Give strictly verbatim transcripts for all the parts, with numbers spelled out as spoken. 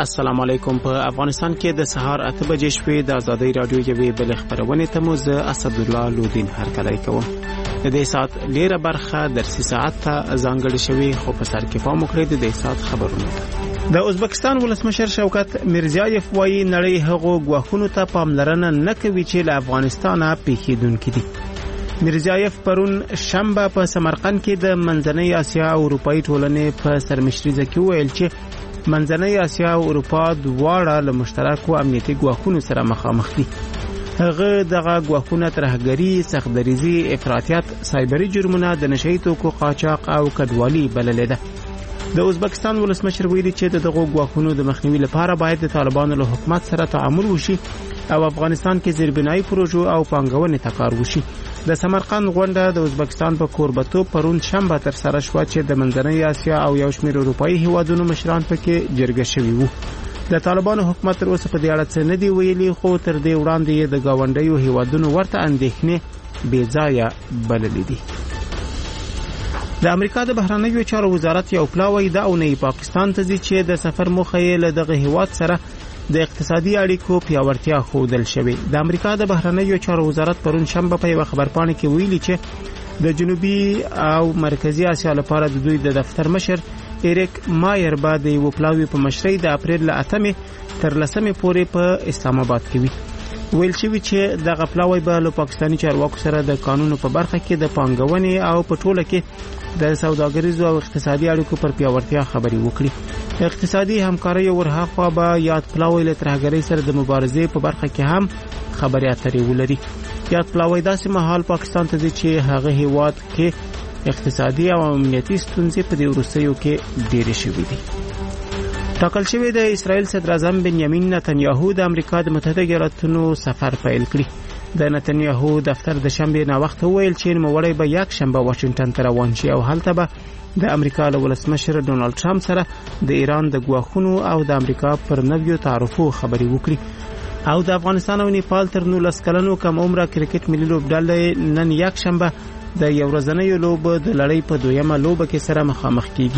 السلام علیکم. په افغانستان کې د سهار اته بجې شپې د ازادۍ رادیو یوې بل خبرونه ته مو زه اسدالله لودین هرکلی کوم. د دې سات ډیره برخه درسي ساعت ته ځانګړې شوی، خو په سر کې پام وکړئ د دې سات خبرونه ته. د ازبکستان ولسمشر شوکت میرزیایف وایي نړۍ هغو ګواښونو ته پاملرنه نه کوي چې له افغانستانه پیښیدونکي دي. میرزیایف پرون شنبه په سمرقند کې د منځنۍ اسیا او اروپایي ټولنې په سرمشریزه کې ویل چې منځنۍ اسیا او اروپا دواړه له مشترکو امنیتي ګواښونو سره مخامخ دي. هغه دغه ګواښونه ترهګري، سختدریزي، افراطیت، سایبري جرمونه، د نشهیي توکو قاچاق او کډوالي بللې ده. د ازبکستان ولسمشر ویلي چې دغه ګواښونو د مخنیوي لپاره باید د طالبانو له حکومت سره تعامل وشي او افغانستان کې زیربنایي پروژو او پانګونې ته کار وشي. د سمرقند غونډه د ازبکستان په کوربتوب پرون شنبه تر سره شوه چې د منځنۍ اسیا او یو شمېر اروپایي هیوادونو مشران پکې جرګه شوي وو. د طالبانو حکومت تر اوسه په دې اړه څه نه دی ویلي، خو تر دې وړاندې د ګاونډیو هیوادونو ورته اندېښنې بې ځایه بللې دي. د امریکا د بهرنیو چارو وزارت یو پلاوی د اونۍ پاکستان ته ځي چې د سفر موخه یې له دغه هیواد سره د اقتصادي اړیکو پیاوړتیا ښودل شوې. د امریکا د بهرنیو چارو وزارت پرون شنبه په یوه خبرپاڼه کې ویلي چې د جنوبي او مرکزی اسیا لپاره د دوی د دفتر مشر ایریک مایر به د یو پلاوی په مشرۍ د اپریل له اتمې تر لسمې پورې په اسلام آباد کې وي. ویل شوی چې دغه پلاوی به له پاکستاني چارواکو سره د قانونو په برخه کې د پانګونې او په ټوله کې د سوداګریزو او اقتصادي اړیکو پر پیاوړتیا خبرې وکړي. اقتصادي همکاري ورهاخوا به یاد پلاوی له ترهګرۍ سره د مبارزې په برخه کې هم خبرې اترې ولري. یاد پلاوی داسې مهال پاکستان ته ځي چې هغه هیواد کې اقتصادي او امنیتي ستونزې په دې وروستیو کې ډېرې شوې دي. ټاکل شوی د اسرائیل صدر اعظم بنیامین نتنیاهو د امریکا د متحده ایالاتونو سفر پیل کړی. د نتنیاهو دفتر د شنبه نه وخت ویل چې نوموړی به یک شنبه واشنگټن ته روان شي او هلته به د امریکا له ولسمشر ډونالد ټرمپ سره د ایران د ګواښونو او د امریکا پر نویو تعرفو خبرې وکړي. او د افغانستان او نیپال تر نولس کلنو کم عمره کرکټ ملي لوبډلې نن یک شنبه د یو ورځنۍ لوبه د لړۍ په دویمه لوبه کې سره مخامخ کیږي.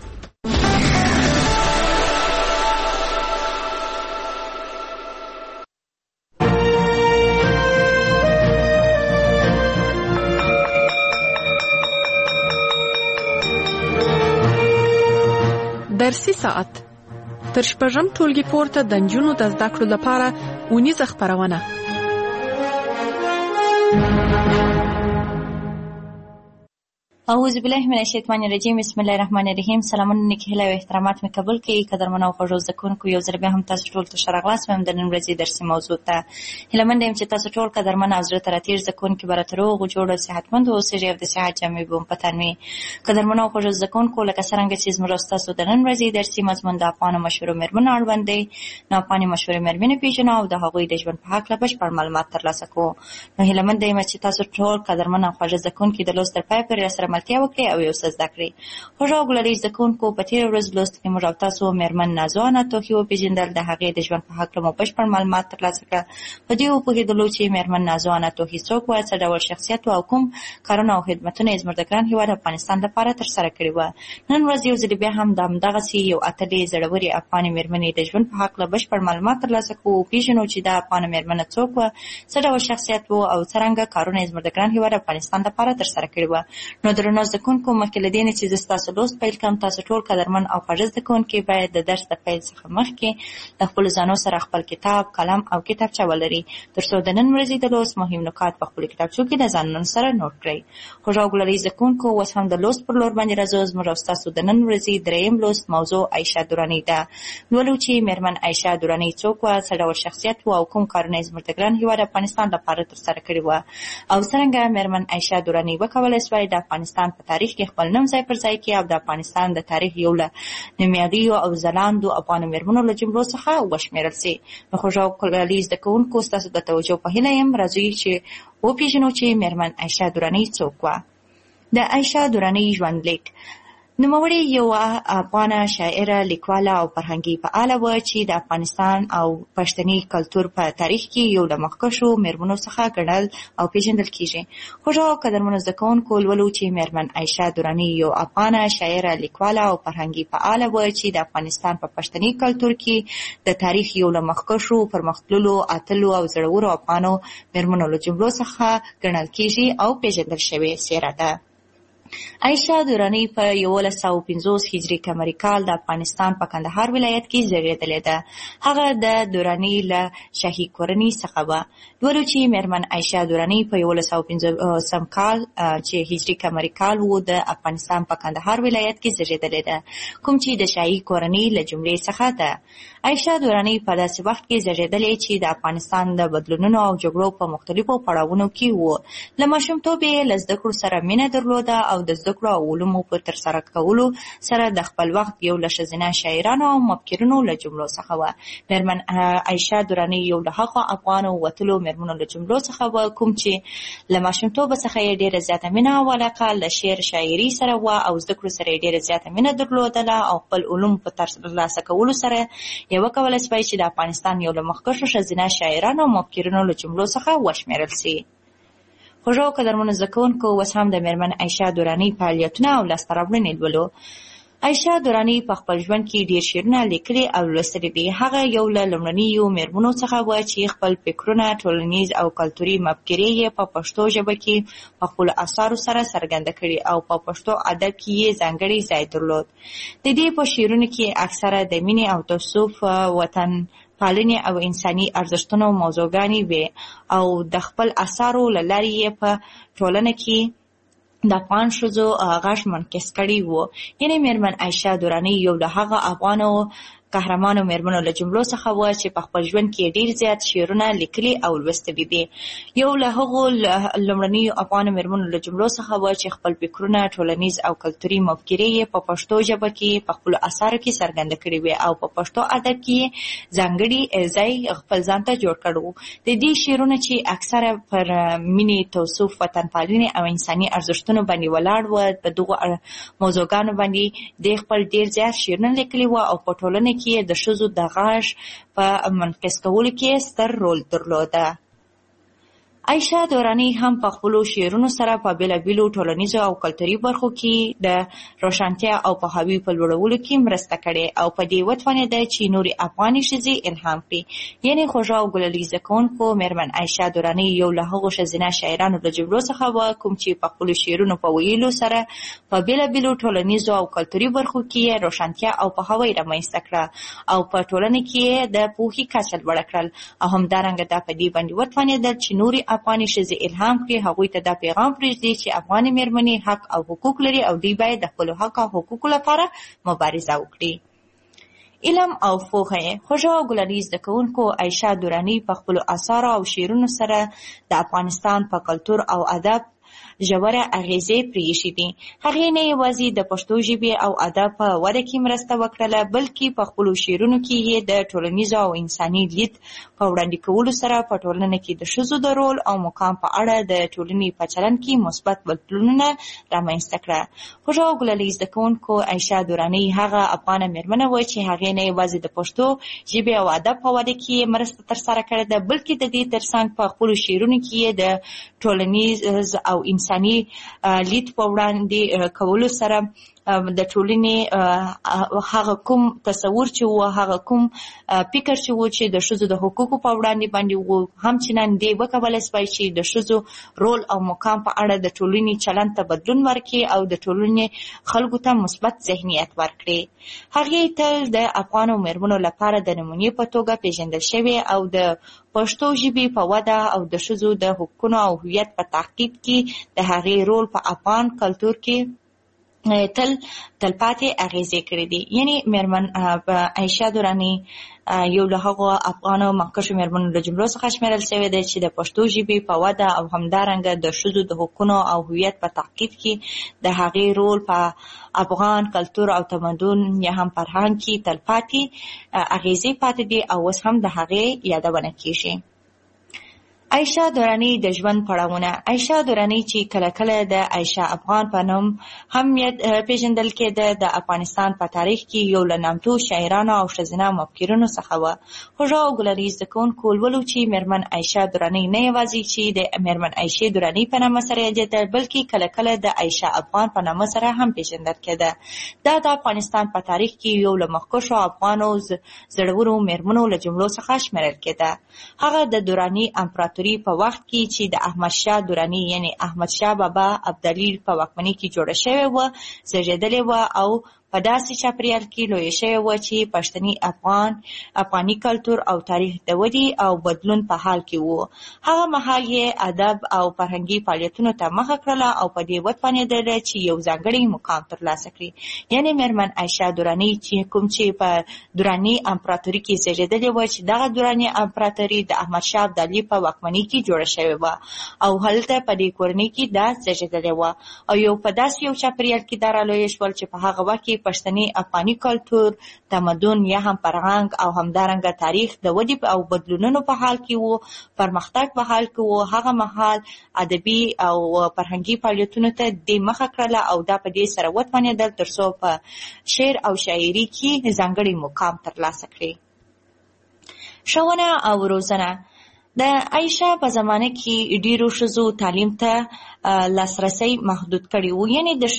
درسي ساعت تر شپږم ټولګي پورته د نجونو د زده کړو لپاره اونیزه خپرونه. اعوذ بالله من الشیطان الرجیم. بسم الله الرحمن الرحیم. سلامونه، نیکی هیله او احترامات مې قبول کړئ. قدرمنو او خوږو زده کوونکو، یو ځل بیا هم تاسو ټول ته ښه راغلاست وایم د نن ورځې درسي موضوع ته. هیلهمنده یم چې تاسو ټول قدرمن او زړه ته راتېر زده کوونکي به راته روغ او جوړ او صحتمند اوسئ او د صحت جامې به مو په تن وي. قدرمنو او خوږو زده کوونکو، لکه څرنګه چې زموږ او ستاسو د نن ورځې درسي مضمون د افغانو مشهورو مېرمنو اړوند دی، نو افغاني مشهورې مېرمنې پېژنو او د هغوی د ژوند په هکله بشپړ معلومات ترلاسه کوو. نو هیلهمنده یم چې تاسو ټول قدرمن او خوږ زده کوونکي د لوست تر پایه پورې راسره ملتیا وکړئ او یو څه زده کړئ. خوږو او ګلالي زده کوونکو، په تېره ورځ لوست کې موږ او تاسو مېرمن نازو انا توخي وپېژندل. د هغې د ژوند په هکله مو بشپړ معلومات ترلاسه کړه. په دې وپوهېدلو چې مېرمن نازو انا توخي څوک وه، څه ډول شخصیت و او کوم کارونه او خدمتونه یې زموږ د ګران هېواد افغانستان لپاره ترسره کړي وه. نن ورځ یو ځلې بیا هم د همدغسې یو اتلې زړورې افغانې مېرمنې د ژوند په هکله بشپړ معلومات ترلاسه کوو، وپېژنو چې دا افغانه مېرمنه څوک وه، څه ډول شخصیت و او څرنګه کارونه یې زموږ د ګران هېواد افغانستان لپاره ترسره کړي وه. نو درنو زده کوونکو، مخکې له دې نه چې زه ستاسو لوست پیل کړم، تاسو ټول قدرمن او خوږ زده کوونکي باید د درس د پیل څخه مخکې د خپلو ځانو سره خپل کتاب، قلم او کتابچه ولرئ، تر څو د نن ورځې د لوست مهم نکات په خپلو کتابچو کې د ځانونو سره نوټ کړئ. خوږو او ګلالي زده کوونکو، اوس هم د لوست پر لور باندې راځو. زموږ او ستاسو د نن ورځې دریم لوست موضوع عایشه دراني ده. لولو چې مېرمن عایشه دراني څوک وه، څه ډول شخصیت و او کوم کارونه یې زموږ د ګران هېواد افغانستان لپاره ترسره کړي وه، او څرنګه مېرمن عایشه دراني وکولی سوای د افغانستان په تاریخ کې خپل نوم ځای پر ځای کړي او د افغانستان د تاریخ یو له نومیالیو او ځلانده افغانو مېرمنو له جملو څخه وشمېرل سي. نو خوږو او ګلالي زده کوونکو، ستاسو د توجه په هیله یم. راځئ چې وپېژنو چې مېرمن عایشه دراني څوک وه. د عایشه دراني ژوندلیک. نوموړې یو افغانه شاعره، لیکواله او فرهنګي فعاله وه چې د افغانستان او پښتني کلتور په تاریخ کې یو له مخکښو مېرمنو څخه ګڼل او پیژندل کیږي. خوږو او قدرمنو زده کوونکو، لولو چې مېرمن عایشه دراني یو افغانه شاعره، لیکواله او فرهنګي فعاله وه چې د افغانستان په پښتني کلتور کې د تاریخ یو له مخکښو، پرمختللو، اتلو او زړورو افغانو مېرمنو له جملو څخه ګڼل کیږي او پیژندل شوې څېره ده. عایشه دراني په یولس سوه پنځوس هجري قمري کال د افغانستان په کندهار ولایت کې زیږېدلې ده. هغه د دراني له شاهي کورنۍ څخه وه. لولو چې مېرمن عایشه دراني په یولس سوه پنځوسم کال چې هجري قمري کال و د افغانستان په کندهار ولایت کې زیږېدلې ده، کوم چې د شاهي کورنۍ له جملې څخه ده. عایشه دراني په داسې وخت کې زیږېدلې چې د افغانستان د بدلونونو او جګړو په مختلفو پړاوونو کې و. له ماشومتوبه یې له زده کړو سره مینه درلوده او د زده کړو او علومو په ترسره کولو سره د خپل وخت یو له ښځینه شاعرانو او مفکرینو له جملو څخه وه. مېرمن عایشه دراني یو له هغو افغانو وتلو مېرمنو له جملو څخه وه کوم چې له ماشومتوبه څخه یې ډېره زیاته مینه او علاقه له شعر شاعري سره وه او زده کړو سره یې ډېره زیاته مینه درلودله او خپل علوم په ترلاسه کولو سره یې وکولی شوی چې د افغانستان یو له مخکښو ښځینه شاعرانو او مفکرینو له جملو څخه وشمېرل سي. خوږو او قدرمنو زده کوونکو، اوس هم د مېرمن عایشه دراني فعالیتونه او لاسته راوړنې لولو. عایشه دراني په خپل ژوند کې ډېر شعرونه لیکلي او لوستلي دي. هغه یو له لومړنیو مېرمنو څخه وه چې خپل فکرونه، ټولنیز او کلتوري مفکورې یې په پښتو ژبه کې په خپلو اثارو سره څرګنده کړي او په پښتو ادب کې یې ځانګړی ځای درلود. د دې په شعرونو کې اکثره د مینې او تعصب، وطن پالنې او انساني ارزښتونو موضوعګانې وې او د خپل اثارو له لارې یې په ټولنه کې د افغان ښځو غږ منعکس کړی و. یعنې مېرمن عایشه دراني یو له هغه افغانو قهرمانو مېرمنو له جملو څخه وه چې په خپل ژوند کې ډېر زیات شعرونه لیکلي او لوستلي دي. یو له هغو لومړنیو افغانو مېرمنو له جملو څخه وه چې خپل فکرونه، ټولنیز او کلتوري مفکورې یې په پښتو ژبه کې په خپلو اثارو کې څرګنده کړي وې او په پښتو ادب کې یې ځانګړي ځای خپل ځان ته جوړ کړی و. د دې شعرونه چې اکثره پر مینې، تعصب، وطن پالنې او انساني ارزښتونو باندې ولاړ و، په دغو موضوعګانو باندې د خپل ډېر زیات شعرونه لیکلي و او په ټولنه کې د ښځو د غږ په منعکس کولو کې ستر رول درلوده. عایشه دراني هم په خپلو شعرونو سره په بېلابېلو ټولنیزو او کلتوري برخو کې د روښانتیا او پوهاوي په لوړولو کې مرسته کړې او په دې وتوانېده چې نورې افغاني ښځې الهام کړي. یعنې خوږو او ګلالي زده کوونکو، مېرمن عایشه دراني یو له هغو ښځینه شاعرانو له جملو څخه وه کوم چې په خپلو شعرونو په ویلو سره په بېلابېلو ټولنیزو او کلتوري برخو کې یې روښانتیا او پوهاوی رامنځته کړه او په ټولنه کې یې د پوهې کچه لوړه کړل او همدارنګه دا په دې باندې وتوانېدل چې نورې افغاني ښځې الهام کړي، هغوی ته دا پیغام پرېږدي چې افغاني مېرمنې حق او حقوق لري او دوی باید د خپلو حق او حقوقو لپاره مبارزه وکړي. علم او پوهه. خوږو او ګلالي زده کوونکو، عایشه دراني په خپلو اثارو او شعرونو سره د افغانستان په کلتور او ادب ژوره اغیزې پرېښې دي. هغې نه یوازې د پښتو ژبې او ادب په وده کې مرسته وکړله، بلکې په خپلو شعرونو کې یې د ټولنیزو او انساني لید په وړاندې کولو سره په ټولنه کې د ښځو د رول او مقام په اړه د ټولنې په چلند کې مثبت بدلونونه رامنځته کړه. خوږو او ګلالي زده کوونکو، عایشه دراني هغه افغانه مېرمنه وه چې هغې نه یوازې د پښتو ژبې او ادب په وده کې مرسته ترسره کړې ده، بلکې د دې ترڅنګ په خپلو شعرونو کې یې د ټولنیز او انساني لید په وړاندې کولو سره د ټولنې هغه کوم تصور چې و، هغه کوم فکر چې و چې د ښځو د حقوقو په وړاندې باندې و، همچنان دې وکولی شوی چې د ښځو رول او مقام په اړه د ټولنې چلند ته بدلون ورکړي او د ټولنې خلکو ته مثبت ذهنیت ورکړي. هغې تل د افغانو مېرمنو لپاره د نمونې په توګه پیژندل شوې او د پښتو ژبې په وده او د ښځو د حقونو او هویت په تحقیق کې د هغې رول په افغان کلتور کې تل تلپاتې اغیزې کړې دي. یعنې مېرمن عایشه دراني یو له هغو افغانو مخکښو مېرمنو له جملو څخه شمېرل شوې ده چې د پښتو ژبې په وده او همدارنګه د ښځو د حقونو او هویت په تحقیق کې د هغې رول په افغان کلتور او تمدن یا هم فرهنګ کې تلپاتې اغیزې پاتې دي او اوس هم د هغې یادونه کیږي. عایشه درانی د ژوند پړاوونه. عایشه درانی چې کله کله د عایشه افغان په نوم هم پیژندل کېده، د افغانستان په تاریخ کې یو له نامتو شاعرانو او ښځینه مفکرینو څخه وه. خوږه او ګلالي زده کوونکو ولولو چې میرمن عایشه درانی نه یوازې چې د میرمن عایشې درانی په نامه سره یادېده، بلکې کله کله د عایشه افغان په نامه سره هم پیژندل کېده. دا د افغانستان په تاریخ کې یو له مخکښو افغانو زړورو میرمنو له جملو څخه شمیرل کېده. هغه د درانی امپراتوري په وخت کې چې د احمد شاه درانی یعنی احمد شاه بابا ابدالي په واکمنۍ کې جوړه شوې وه زېږېدلې وه او په داسې چاپریال کې لویه شوې وه چې پښتني افغان افغاني کلتور او تاریخ د ودې او بدلون په حال کې وو. هغه مهال یې ادب او فرهنګي فعالیتونو ته مخه کړله او په دې وتوانېدله چې یو ځانګړی مقام ترلاسه کړي. یعنې میرمن عایشه درانی چې کوم چې په درانی امپراتوري کې زېږېدلې وه چې دغه درانی امپراتوري د احمد شاه ابدالي په واکمنۍ کې جوړه شوې وه او هلته په دې کورنۍ کې دا زېږېدلې وه او یو په داسې یو چاپریال کې دا رالویه شول چې په هغه وخت کې پښتني افغاني کلتور، تمدن یا هم فرهنګ او همدارنګه تاریخ د ودې او بدلونونو په حال کې وو، پرمختګ په حال کې وو. هغه مهال ادبي او فرهنګي فعالیتونو ته د مخه کړله او دا په دې سره وتوانېدل تر څو په شعر او شاعري کې ځانګړی مقام ترلاسه کړي. ښوونه او روزنه. د عایشه په زمانه کې ډیرو ښځو تعلیم ته لاسرسی محدود کړی وو، یعنی د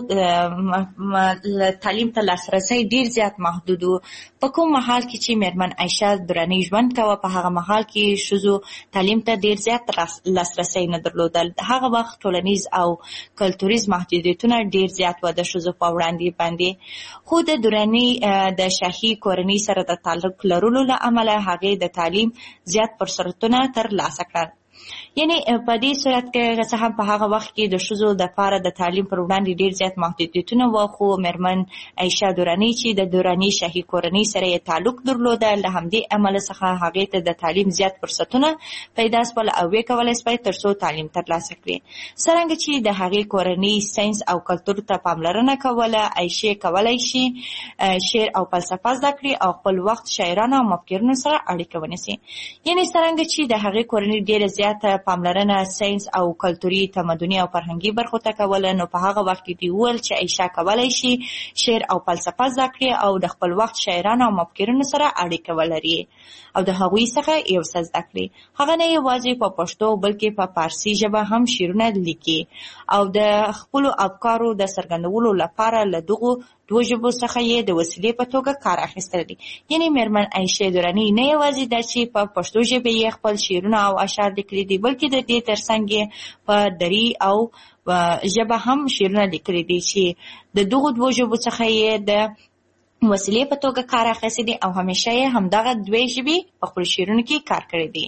ښځو تعلیم ته لاسرسی ډیر زیات محدود وو. په کوم مهال کې چې میرمن عایشه درانی ژوند کوه په هغه مهال کې ښځو تعلیم ته ډیر زیات لاسرسی نه درلودل. هغه وخت ټولنیز او کلتوریز محدودیتونه ډیر زیات وو د ښځو په وړاندې باندې. خو د درانی د شاهي کورنۍ سره د تعلق لرلو له امله هغې د تعلیم زیات فرصتونه تر لاسه کړل. یعنی په دې صورت کې څه هم په هغه وخت کې د ښځو دپاره د تعلیم پر وړاندې ډیر زیات محدودیتونه وو، خو میرمن عایشه درانی چې د درانی شاهي کورنۍ سره یې تعلق درلوده، له همدې امله څخه هغې ته د تعلیم زیات فرصتونه پیدا شول او ویې کولی شوی تر څو تعلیم ترلاسه کړي. څرنګه چې د هغې کورنۍ ساینس او کلتور ته پاملرنه کوله، عایشې کولی شي شعر او فلسفه زده کړي او خپل وخت شاعرانو او مفکرینو سره اړیکه ونیسي. یعنې څرنګه چې د هغې کورنۍ ډیره زیاته پاملرنه ساینس او کلتوري تمدني او فرهنګي برخو ته کوله، نو په هغه وخت کې دوی وویل چې عایشه کولی شي شعر او فلسفه زده کړي او د خپل وخت شاعرانو او مفکرینو سره اړیکه ولري او د هغوی څخه یو څه زده کړي. هغه نه یوازې په پښتو بلکې په فارسي ژبه هم شعرونه لیکي او د خپلو افکارو د څرګندولو لپاره له دغو دوه ژبو څخه یې د وسیلې په توګه کار اخیستلی دی. یعنې میرمن عایشه درانی نه یوازې دا چې په پښتو ژبه یې خپل شعرونه او اشعار لیکلي دي، بلکې د دې ترڅنګ یې په دري او ژبه هم شعرونه لیکلي دي چې د دغو دوه ژبو څخه یې د وسیلې په توګه کار اخیستی دی او همیشه یې همدغه دوې ژبې په خپلو شعرونو کې کار کړی دی.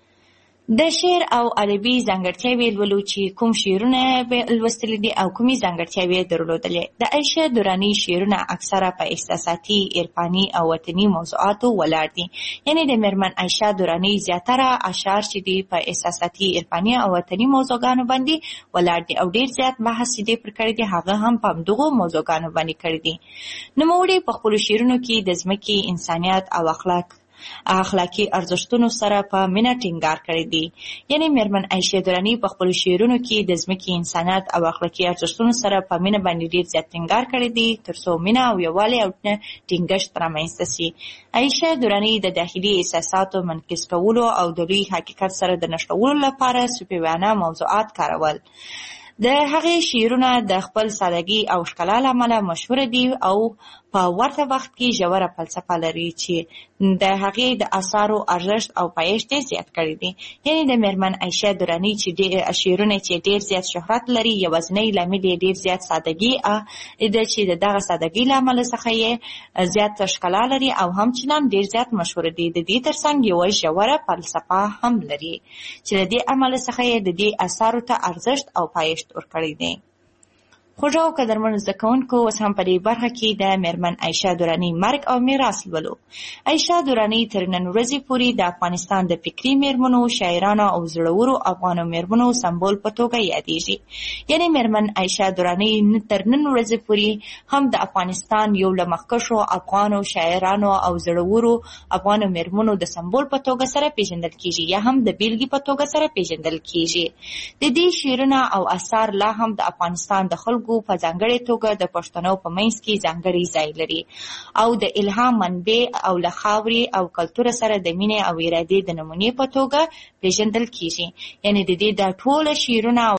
د شعر او ادبي ځانګړتیاوې لولو چې کوم شعرونه به لوستلي دي او کومې ځانګړتیاوې یې درلودلې. د عایشه درانی شعرونه اکثره په احساساتي، عرفاني او وطني موضوعاتو ولاړ دي. یعنې د میرمن عایشه درانی زیاتره اشعار چې دي په احساساتي، عرفاني او وطني موضوعګانو باندې ولاړ دي او ډیر زیات بحث چې دې پر کړی دی هغه هم په همدغو موضوعګانو باندې کړی دي. نوموړي په خپلو شعرونو کې د ځمکې، انسانیت او اخلاق اخلاقي ارزښتونو سره په مینه ټینګار کړی دی. یعنې میرمن عایشه درانی په خپلو شعرونو کې د ځمکې، انسانیت او اخلاقي ارزښتونو سره په مینه باندې ډیر زیات ټینګار کړی دی تر څو مینه او یووالی او ټینګښت رامنځته سي. عایشه درانی د داخلي احساساتو منعکس کولو او د لوی حقیقت سره د نښلولو لپاره صوفیانه موضوعات کارول. د هغې شعرونه د خپل سادګي او ښکلا له امله مشهوره دي او په ورته وخت کې ژوره فلسفه لري چې د هغې د اثارو ارزښت او پایښت یې زیات کړی دی. یعنې د میرمن عایشه درانی چې شعرونه چې ډېر زیات شهرت لري، یوازینی لامل یې ډېر زیات سادګي ده چې د دغه سادګۍ له امله څخه یې زیات ښکلا لري او همچنان ډېر زیات مشهوره دي. د دې ترڅنګ یوه ژوره فلسفه هم لري چې د دې امله څخه یې د دې اثارو ته ارزښت او پایښت ورکړی دی. خوږو او قدرمنو زده کوونکو، اوس هم په دې برخه کې د میرمن عایشه دراني مرګ او میراث لولو. عایشه دراني تر نن ورځې پورې د افغانستان د فکري میرمنو، شاعرانو او زړورو افغانو میرمنو سمبول په توګه یادېږي. یعنې میرمن عایشه دراني تر نن ورځې پورې هم د افغانستان یو له مخکښو افغانو شاعرانو او زړورو افغانو میرمنو د سمبول په توګه سره پیژندل کیږي، یا هم د بیلګې په توګه سره پیژندل کیږي. د دې شعرونه او اثار لا هم د افغانستان د خلکو په ځانګړې توګه د پښتنو په منځ کې ځانګړی ځای لري او د الهام منبع او له خاورې او کلتور سره د مینې او ارادې د نمونې په توګه پیژندل کیږي. یعنې د دې د ټوله شعرونه